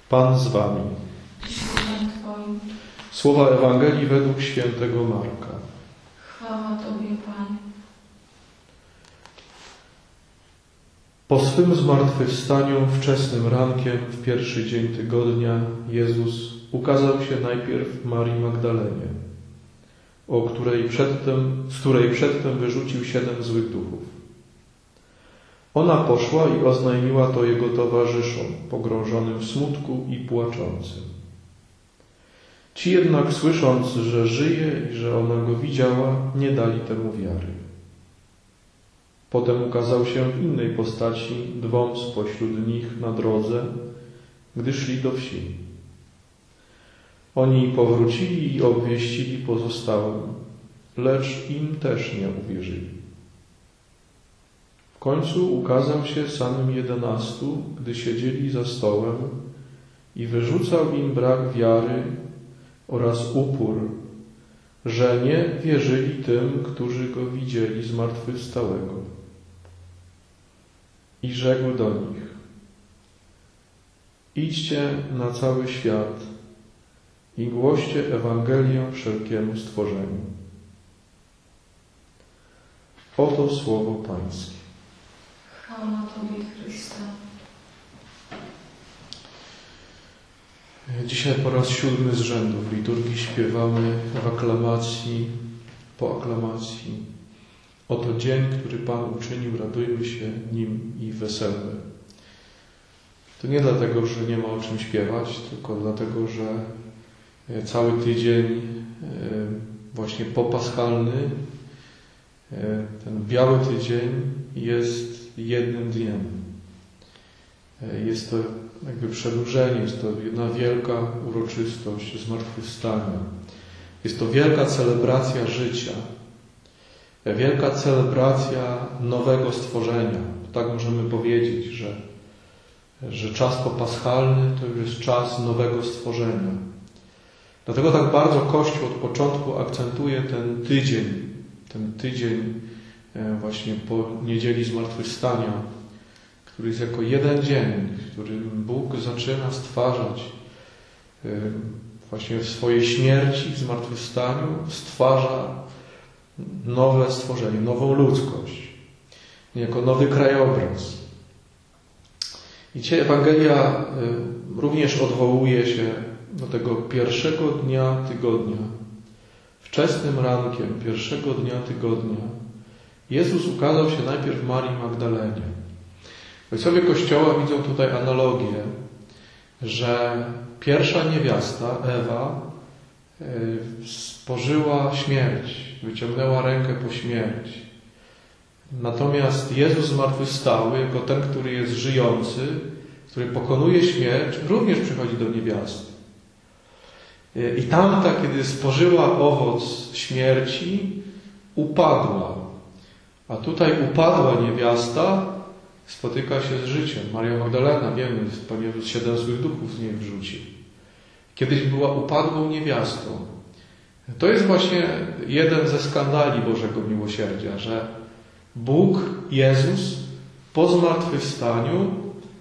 Pan z wami. Słowa Ewangelii według świętego Marka. Chwała Tobie, Panie. Po swym zmartwychwstaniu wczesnym rankiem w pierwszy dzień tygodnia Jezus ukazał się najpierw Marii Magdalenie, z której przedtem wyrzucił 7 złych duchów. Ona poszła i oznajmiła to jego towarzyszom, pogrążonym w smutku i płaczącym. Ci jednak, słysząc, że żyje i że ona go widziała, nie dali temu wiary. Potem ukazał się w innej postaci 2 spośród nich na drodze, gdy szli do wsi. Oni powrócili i obwieścili pozostałym, lecz im też nie uwierzyli. W końcu ukazał się samym 11, gdy siedzieli za stołem i wyrzucał im brak wiary oraz upór, że nie wierzyli tym, którzy go widzieli zmartwychwstałego. I rzekł do nich: idźcie na cały świat i głoście Ewangelię wszelkiemu stworzeniu. Oto słowo Pańskie. Chwała Tobie, Chryste. Dzisiaj po raz 7 z rzędu w liturgii śpiewamy w aklamacji, po aklamacji. Oto dzień, który Pan uczynił, radujmy się nim i weselmy. To nie dlatego, że nie ma o czym śpiewać, tylko dlatego, że cały tydzień właśnie popaschalny, ten biały tydzień jest jednym dniem. Jest to jakby przedłużenie, jest to jedna wielka uroczystość zmartwychwstania. Jest to wielka celebracja życia. Wielka celebracja nowego stworzenia. Tak możemy powiedzieć, że czas popaschalny to już jest czas nowego stworzenia. Dlatego tak bardzo Kościół od początku akcentuje ten tydzień właśnie po niedzieli zmartwychwstania, który jest jako jeden dzień, w którym Bóg zaczyna stwarzać właśnie w swojej śmierci, w zmartwychwstaniu, stwarza nowe stworzenie, nową ludzkość, jako nowy krajobraz. I dzisiaj Ewangelia również odwołuje się do tego pierwszego dnia tygodnia. Wczesnym rankiem pierwszego dnia tygodnia Jezus ukazał się najpierw Marii Magdalenie. Ojcowie Kościoła widzą tutaj analogię, że pierwsza niewiasta, Ewa, spożyła śmierć, wyciągnęła rękę po śmierć. Natomiast Jezus zmartwychwstały, jako ten, który jest żyjący, który pokonuje śmierć, również przychodzi do niewiasty. I tamta, kiedy spożyła owoc śmierci, upadła. A tutaj upadła niewiasta spotyka się z życiem. Maria Magdalena, wiemy, Pan Jezus 7 złych duchów z niej wrzucił. Kiedyś była upadłą niewiastą. To jest właśnie jeden ze skandali Bożego miłosierdzia, że Bóg, Jezus, po zmartwychwstaniu,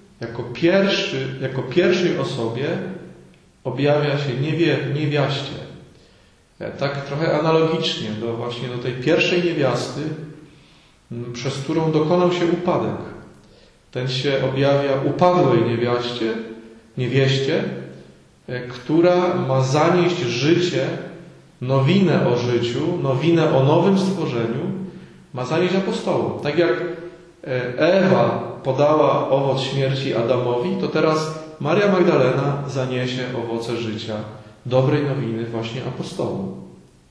jako pierwszej osobie objawia się niewiaście. Tak trochę analogicznie właśnie do tej pierwszej niewiasty, przez którą dokonał się upadek. Ten się objawia upadłej niewieście, która ma zanieść życie, nowinę o życiu, nowinę o nowym stworzeniu, ma zanieść apostołom. Tak jak Ewa podała owoc śmierci Adamowi, to teraz Maria Magdalena zaniesie owoce życia, dobrej nowiny właśnie apostołom.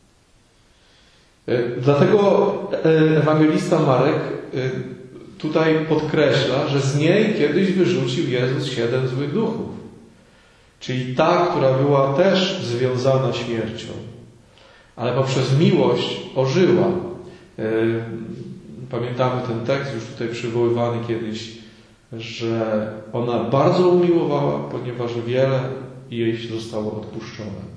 Dlatego ewangelista Marek tutaj podkreśla, że z niej kiedyś wyrzucił Jezus 7 złych duchów. Czyli ta, która była też związana śmiercią, ale poprzez miłość ożyła. Pamiętamy ten tekst, już tutaj przywoływany kiedyś, że ona bardzo umiłowała, ponieważ wiele jej zostało odpuszczone.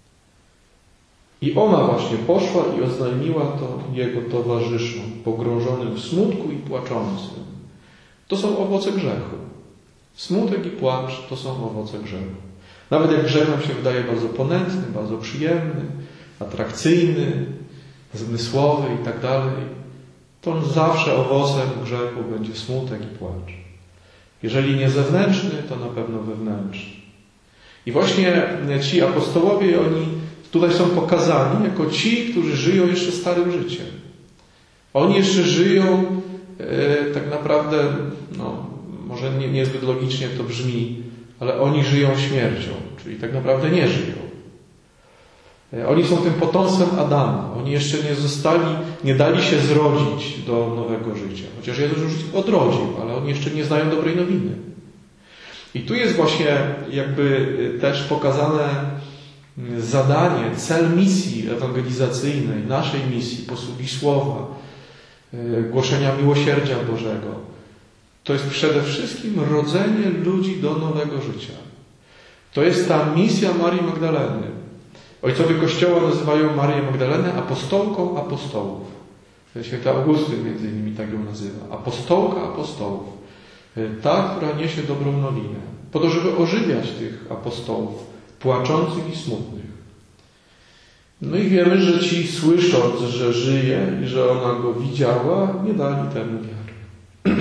I ona właśnie poszła i oznajmiła to jego towarzyszom, pogrążonym w smutku i płaczącym. To są owoce grzechu. Smutek i płacz to są owoce grzechu. Nawet jak grzech nam się wydaje bardzo ponętny, bardzo przyjemny, atrakcyjny, zmysłowy i tak dalej, to on zawsze owocem grzechu będzie smutek i płacz. Jeżeli nie zewnętrzny, to na pewno wewnętrzny. I właśnie ci apostołowie, oni tutaj są pokazani jako ci, którzy żyją jeszcze starym życiem. Oni jeszcze żyją tak naprawdę, może niezbyt logicznie to brzmi, ale oni żyją śmiercią, czyli tak naprawdę nie żyją. Oni są tym potomstwem Adama. Oni jeszcze nie dali się zrodzić do nowego życia. Chociaż Jezus już ich odrodził, ale oni jeszcze nie znają dobrej nowiny. I tu jest właśnie jakby też pokazane zadanie, cel misji ewangelizacyjnej, naszej misji, posługi słowa, głoszenia miłosierdzia Bożego. To jest przede wszystkim rodzenie ludzi do nowego życia. To jest ta misja Marii Magdaleny. Ojcowie Kościoła nazywają Marię Magdalenę apostołką apostołów. Święty Augustyn między innymi tak ją nazywa. Apostołka apostołów. Ta, która niesie dobrą nowinę. Po to, żeby ożywiać tych apostołów, płaczących i smutnych. No i wiemy, że ci słysząc, że żyje i że ona go widziała, nie dali temu wiary.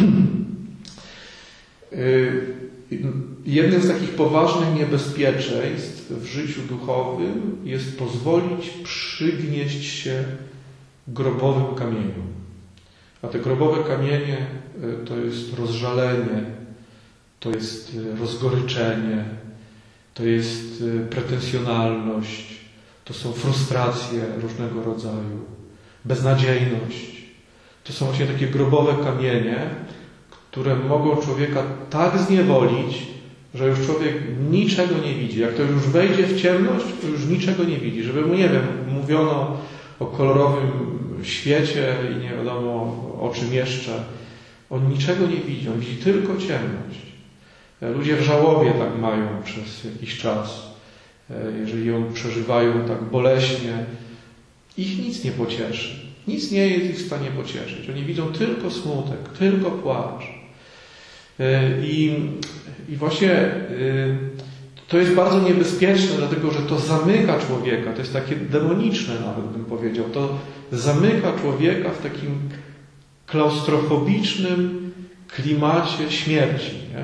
Jednym z takich poważnych niebezpieczeństw w życiu duchowym jest pozwolić przygnieść się grobowym kamieniom. A te grobowe kamienie to jest rozżalenie, to jest rozgoryczenie, to jest pretensjonalność, to są frustracje różnego rodzaju, beznadziejność. To są właśnie takie grobowe kamienie, które mogą człowieka tak zniewolić, że już człowiek niczego nie widzi. Jak to już wejdzie w ciemność, to już niczego nie widzi. Żeby mu, nie wiem, mówiono o kolorowym świecie i nie wiadomo o czym jeszcze. On niczego nie widzi, on widzi tylko ciemność. Ludzie w żałobie tak mają przez jakiś czas. Jeżeli ją przeżywają tak boleśnie, ich nic nie pocieszy. Nic nie jest ich w stanie pocieszyć. Oni widzą tylko smutek, tylko płacz. I właśnie to jest bardzo niebezpieczne, dlatego że to zamyka człowieka. To jest takie demoniczne nawet, bym powiedział. To zamyka człowieka w takim klaustrofobicznym klimacie śmierci. Nie?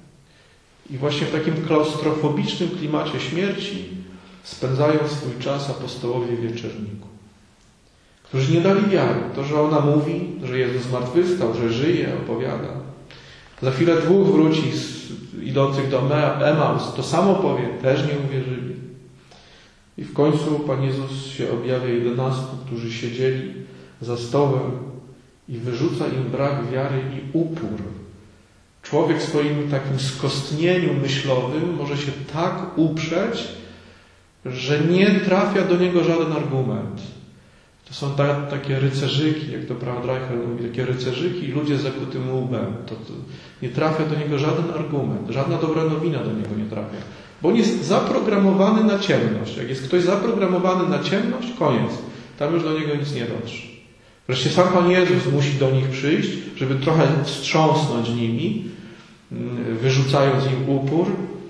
I właśnie w takim klaustrofobicznym klimacie śmierci spędzają swój czas apostołowie wieczerniku, którzy nie dali wiary. To, że ona mówi, że Jezus zmartwychwstał, że żyje, opowiada. Za chwilę dwóch wróci idących do Emaus, to samo powie, też nie uwierzyli. I w końcu Pan Jezus się objawia 11, którzy siedzieli za stołem i wyrzuca im brak wiary i upór. Człowiek w swoim takim skostnieniu myślowym może się tak uprzeć, że nie trafia do niego żaden argument. To są takie rycerzyki, jak to Brand Reichel mówi, takie rycerzyki i ludzie z zakutym łbem. To nie trafia do niego żaden argument, żadna dobra nowina do niego nie trafia. Bo on jest zaprogramowany na ciemność. Jak jest ktoś zaprogramowany na ciemność, koniec. Tam już do niego nic nie dotrze. Wreszcie sam Pan Jezus musi do nich przyjść, żeby trochę wstrząsnąć nimi, wyrzucając im upór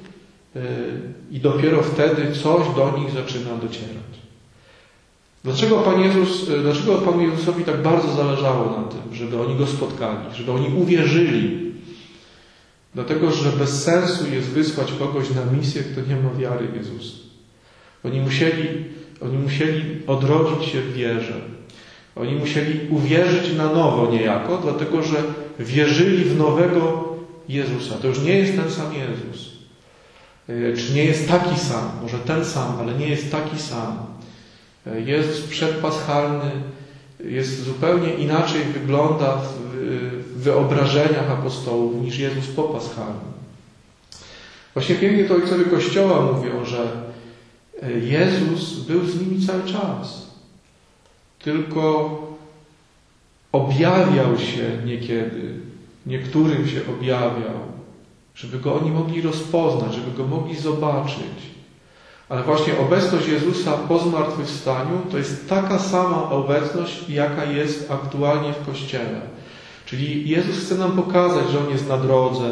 i dopiero wtedy coś do nich zaczyna docierać. Dlaczego Panu Jezusowi tak bardzo zależało na tym, żeby oni Go spotkali, żeby oni uwierzyli? Dlatego, że bez sensu jest wysłać kogoś na misję, kto nie ma wiary w Jezusa. Oni musieli odrodzić się w wierze. Oni musieli uwierzyć na nowo niejako, dlatego, że wierzyli w nowego Jezusa. To już nie jest ten sam Jezus. Czy nie jest taki sam? Może ten sam, ale nie jest taki sam. Jezus przedpaschalny jest zupełnie inaczej wygląda w wyobrażeniach apostołów niż Jezus popaschalny. Właśnie pięknie to ojcowie Kościoła mówią, że Jezus był z nimi cały czas. Tylko objawiał się niekiedy. Niektórym się objawiał, żeby Go oni mogli rozpoznać, żeby Go mogli zobaczyć. Ale właśnie obecność Jezusa po zmartwychwstaniu to jest taka sama obecność, jaka jest aktualnie w Kościele. Czyli Jezus chce nam pokazać, że On jest na drodze,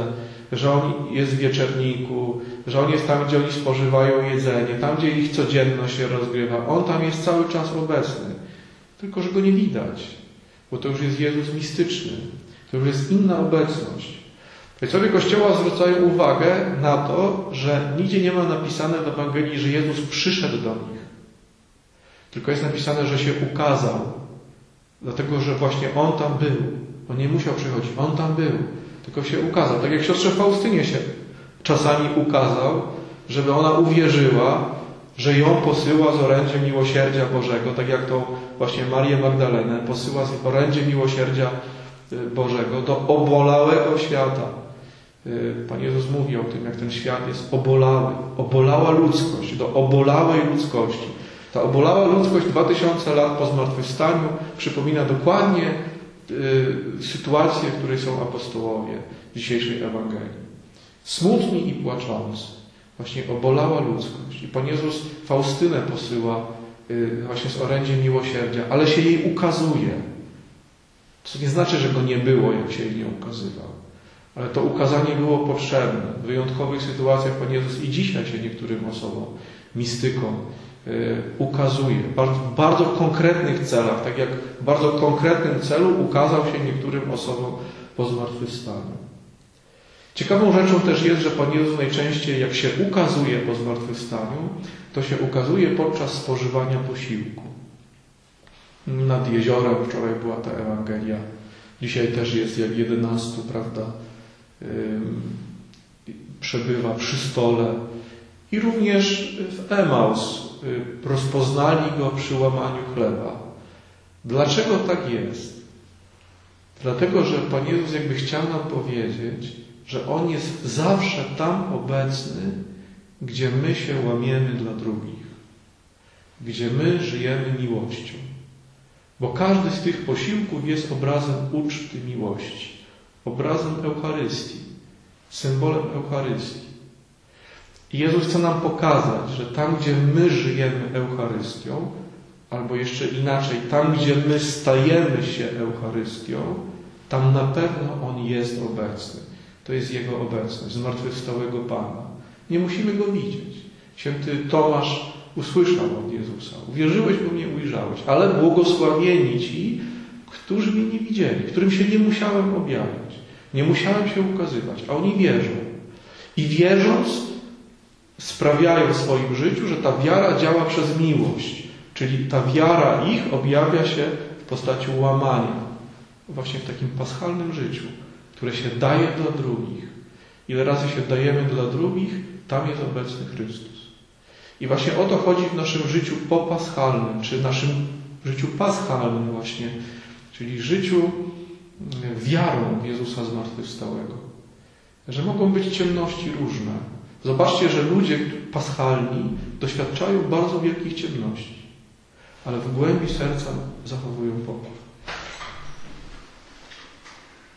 że On jest w wieczerniku, że On jest tam, gdzie oni spożywają jedzenie, tam, gdzie ich codzienność się rozgrywa. On tam jest cały czas obecny. Tylko, że Go nie widać, bo to już jest Jezus mistyczny. To już jest inna obecność. Ojcowie Kościoła zwracają uwagę na to, że nigdzie nie ma napisane w Ewangelii, że Jezus przyszedł do nich. Tylko jest napisane, że się ukazał. Dlatego, że właśnie On tam był. On nie musiał przychodzić. On tam był. Tylko się ukazał. Tak jak siostrze Faustynie się czasami ukazał, żeby ona uwierzyła, że ją posyła z orędziem miłosierdzia Bożego. Tak jak to właśnie Marię Magdalenę posyła z orędziem miłosierdzia Bożego do obolałego świata. Pan Jezus mówi o tym, jak ten świat jest obolały. Obolała ludzkość, do obolałej ludzkości. Ta obolała ludzkość 2000 lat po zmartwychwstaniu przypomina dokładnie sytuację, w której są apostołowie dzisiejszej Ewangelii. Smutni i płaczący. Właśnie obolała ludzkość. I Pan Jezus Faustynę posyła właśnie z orędziem miłosierdzia, ale się jej ukazuje. Co nie znaczy, że Go nie było, jak się jej nie ukazywał. Ale to ukazanie było potrzebne. W wyjątkowych sytuacjach Pan Jezus i dzisiaj się niektórym osobom, mistykom, ukazuje. W bardzo konkretnych celach, tak jak w bardzo konkretnym celu ukazał się niektórym osobom po zmartwychwstaniu. Ciekawą rzeczą też jest, że Pan Jezus najczęściej, jak się ukazuje po zmartwychwstaniu, to się ukazuje podczas spożywania posiłku. Nad jeziorem wczoraj była ta Ewangelia. Dzisiaj też jest, jak 11, prawda, przebywa przy stole. I również w Emaus rozpoznali Go przy łamaniu chleba. Dlaczego tak jest? Dlatego, że Pan Jezus jakby chciał nam powiedzieć, że On jest zawsze tam obecny, gdzie my się łamiemy dla drugich. Gdzie my żyjemy miłością. Bo każdy z tych posiłków jest obrazem uczty miłości. Obrazem Eucharystii. Symbolem Eucharystii. I Jezus chce nam pokazać, że tam, gdzie my żyjemy Eucharystią, albo jeszcze inaczej, tam, gdzie my stajemy się Eucharystią, tam na pewno On jest obecny. To jest Jego obecność, zmartwychwstałego Pana. Nie musimy Go widzieć. Święty Tomasz usłyszał od Jezusa. Uwierzyłeś, bo mnie ujrzałeś. Ale błogosławieni ci, którzy mnie nie widzieli, którym się nie musiałem objawiać. Nie musiałem się ukazywać, a oni wierzą. I wierząc, sprawiają w swoim życiu, że ta wiara działa przez miłość. Czyli ta wiara ich objawia się w postaci łamania. Właśnie w takim paschalnym życiu, które się daje dla drugich. Ile razy się dajemy dla drugich, tam jest obecny Chrystus. I właśnie o to chodzi w naszym życiu popaschalnym, czy naszym życiu paschalnym właśnie, czyli życiu wiarą w Jezusa zmartwychwstałego. Że mogą być ciemności różne. Zobaczcie, że ludzie paschalni doświadczają bardzo wielkich ciemności, ale w głębi serca zachowują pokój.